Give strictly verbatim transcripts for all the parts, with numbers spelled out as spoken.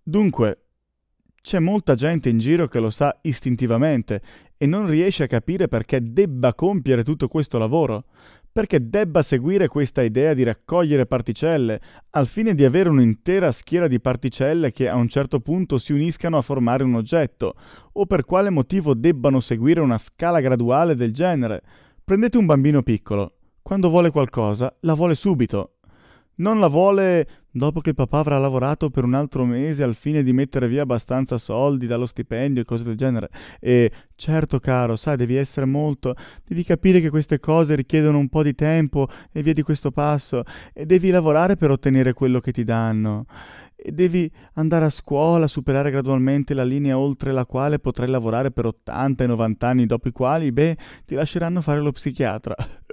Dunque, c'è molta gente in giro che lo sa istintivamente e non riesce a capire perché debba compiere tutto questo lavoro, perché debba seguire questa idea di raccogliere particelle, al fine di avere un'intera schiera di particelle che a un certo punto si uniscano a formare un oggetto, o per quale motivo debbano seguire una scala graduale del genere. Prendete un bambino piccolo. Quando vuole qualcosa, la vuole subito. Non la vuole dopo che il papà avrà lavorato per un altro mese al fine di mettere via abbastanza soldi dallo stipendio e cose del genere. E certo, caro, sai, devi essere molto... devi capire che queste cose richiedono un po' di tempo e via di questo passo. E devi lavorare per ottenere quello che ti danno. E devi andare a scuola, superare gradualmente la linea oltre la quale potrai lavorare per ottanta e novanta anni, dopo i quali, beh, ti lasceranno fare lo psichiatra.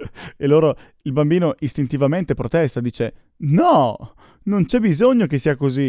E loro, il bambino istintivamente protesta, dice «No! Non c'è bisogno che sia così!»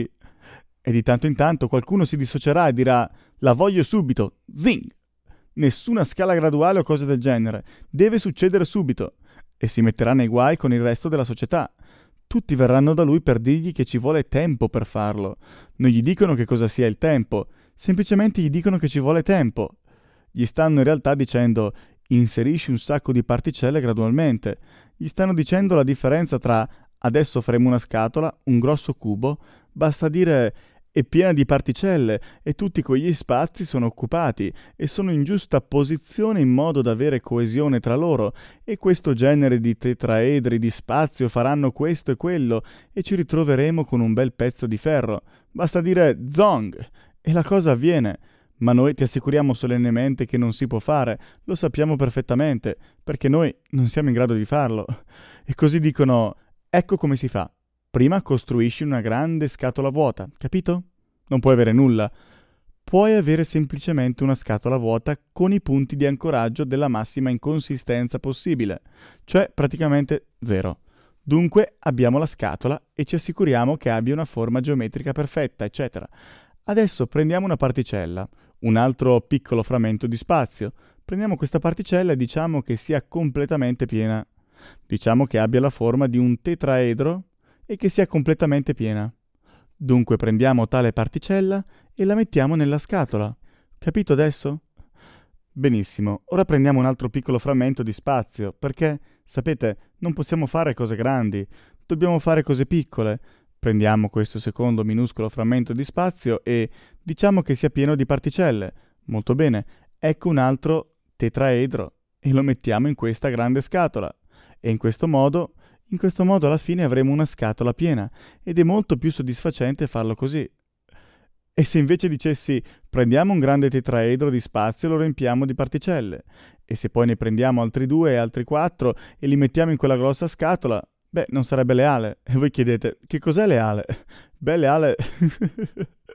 E di tanto in tanto qualcuno si dissocierà e dirà «La voglio subito!» Zing! Nessuna scala graduale o cose del genere. Deve succedere subito. E si metterà nei guai con il resto della società. Tutti verranno da lui per dirgli che ci vuole tempo per farlo. Non gli dicono che cosa sia il tempo, semplicemente gli dicono che ci vuole tempo. Gli stanno in realtà dicendo inserisci un sacco di particelle gradualmente. Gli stanno dicendo la differenza tra adesso faremo una scatola, un grosso cubo, basta dire è piena di particelle e tutti quegli spazi sono occupati e sono in giusta posizione in modo da avere coesione tra loro e questo genere di tetraedri di spazio faranno questo e quello e ci ritroveremo con un bel pezzo di ferro. Basta dire zong e la cosa avviene. Ma noi ti assicuriamo solennemente che non si può fare, lo sappiamo perfettamente, perché noi non siamo in grado di farlo. E così dicono, ecco come si fa. Prima costruisci una grande scatola vuota, capito? Non puoi avere nulla. Puoi avere semplicemente una scatola vuota con i punti di ancoraggio della massima inconsistenza possibile, cioè praticamente zero. Dunque abbiamo la scatola e ci assicuriamo che abbia una forma geometrica perfetta, eccetera. Adesso prendiamo una particella, un altro piccolo frammento di spazio. Prendiamo questa particella e diciamo che sia completamente piena. Diciamo che abbia la forma di un tetraedro e che sia completamente piena. Dunque prendiamo tale particella e la mettiamo nella scatola. Capito adesso? Benissimo, ora prendiamo un altro piccolo frammento di spazio, perché, sapete, non possiamo fare cose grandi, dobbiamo fare cose piccole. Prendiamo questo secondo minuscolo frammento di spazio e diciamo che sia pieno di particelle. Molto bene, ecco un altro tetraedro e lo mettiamo in questa grande scatola. E in questo modo, in questo modo alla fine avremo una scatola piena ed è molto più soddisfacente farlo così. E se invece dicessi prendiamo un grande tetraedro di spazio e lo riempiamo di particelle, e se poi ne prendiamo altri due e altri quattro e li mettiamo in quella grossa scatola, beh, non sarebbe leale. E voi chiedete, che cos'è leale? Beh, leale...